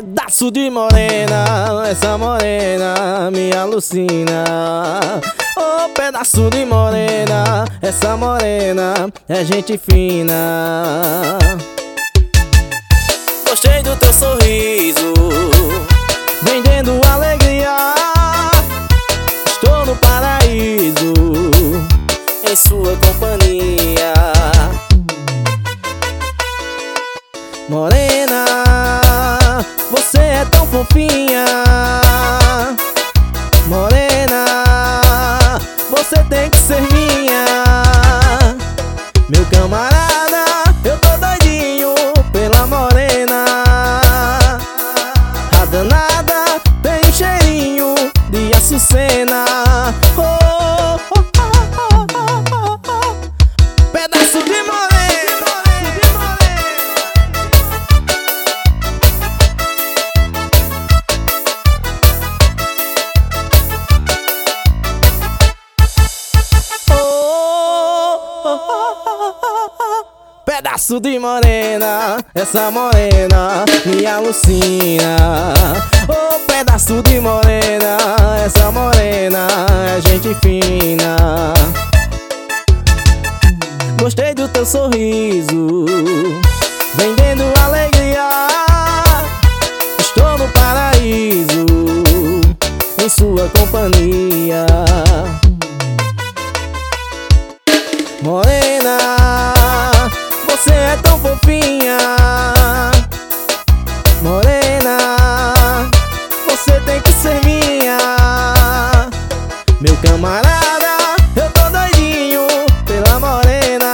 Pedaço de morena, essa morena me alucina. Oh, pedaço de morena, essa morena é gente fina. Gostei do teu sorriso, vendendo alegria. Estou no paraíso, em sua companhia. Morena, você é tão fofinha. Morena, você tem que ser minha. Meu camarada, eu tô doidinho pela morena. A danada tem um cheirinho de açucena. Oh, oh, oh, oh, oh, oh. Pedaço de morena. Pedaço de morena, essa morena me alucina. Oh, pedaço de morena, essa morena é gente fina. Gostei do teu sorriso, vendendo alegria. Estou no paraíso, em sua companhia. Morena, você é tão fofinha. Morena, você tem que ser minha. Meu camarada, eu tô doidinho pela morena.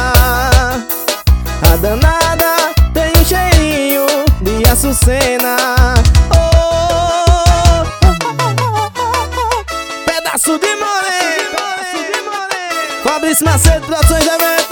A danada tem um cheirinho de açucena. Oh, pedaço de morena. Fabrício Macedo, Produções de Evento.